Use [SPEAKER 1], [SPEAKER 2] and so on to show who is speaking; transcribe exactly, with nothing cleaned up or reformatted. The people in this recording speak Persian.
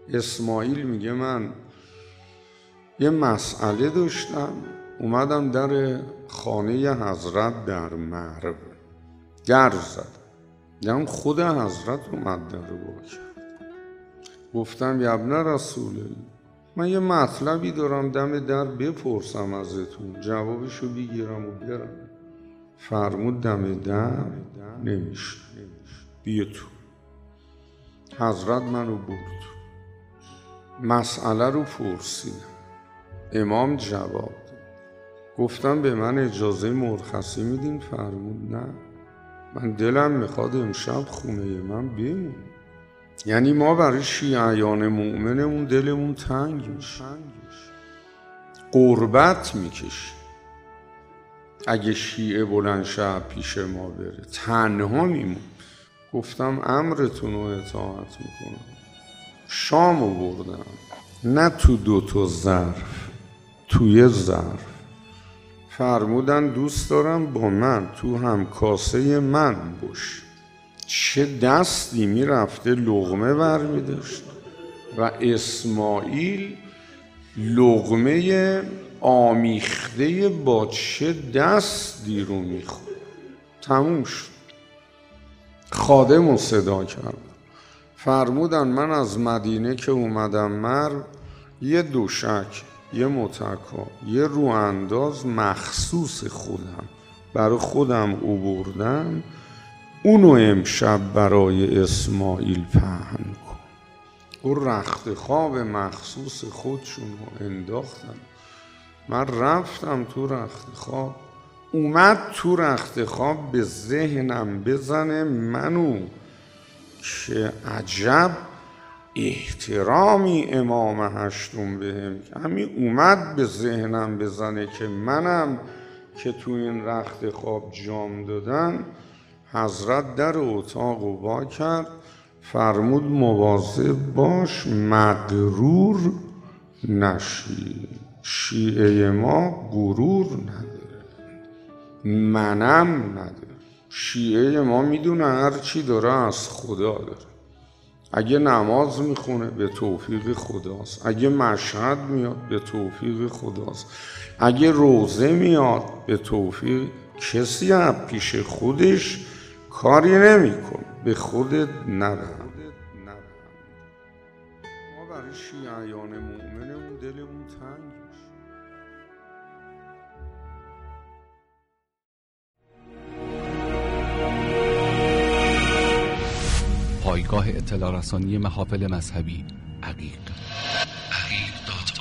[SPEAKER 1] اسماعیل میگه من یه مسئله داشتم، اومدم در خانه حضرت در مرو در زدم، یعنی خود حضرت اومد در رو با کرد. گفتم یا ابن رسول الله، من یه مطلبی دارم دم در بپرسم ازتون، جوابشو بگیرم و برم. فرمود دم در نمیشه، بیا تو. حضرت منو برد، مسئله رو پرسیدم، امام جواب داد. گفتم به من اجازه مرخصی میدین؟ فرمود نه، من دلم میخواد امشب خونه من بمون. یعنی ما برای شیعیان مؤمنمون دلمون تنگ میشه، قربت میکشه. اگه شیعه بلند شه پیش ما بره تنها میمون. گفتم امرتون رو اطاعت میکنم. شامو بردم، نه تو دو تا ظرف، توی ظرف. فرمودن دوست دارم با من تو هم کاسه من باش. چه دستی میرفته لقمه برمی داشت و اسماعیل لقمه آمیخته با چه دستی رو میخورد. تموم شد. خادم رو صدا کرد، فرمودن من از مدینه که اومدم مرو یه دوشک، یه متکا، یه روانداز مخصوص خودم برای خودم آوردم، اونو امشب برای اسماعیل پهن کن. اون رخت خواب مخصوص خودشون رو انداختن. من رفتم تو رخت خواب، اومد تو رخت خواب به ذهنم بزنه منو که عجب احترامی امام هشتم بهم، همین اومد به ذهنم بزنه که منم که تو این رخت خواب جام دادن. حضرت در اتاق رو وا کرد، فرمود مواظب باش مغرور نشی. شیعه ما غرور نداره، منم نداره. شیعه ما میدونه هر چی داره از خدا داره. اگه نماز میخونه به توفیق خداست، اگه مشهد میاد به توفیق خداست، اگه روزه میاد به توفیق. کسی از پیش خودش کاری نمیکنه، به خودت نرم. ما برای شیعیان مؤمنمون دلمون تنگ میشه.
[SPEAKER 2] پایگاه اطلاع رسانی محافل مذهبی عقیق. عقیق دات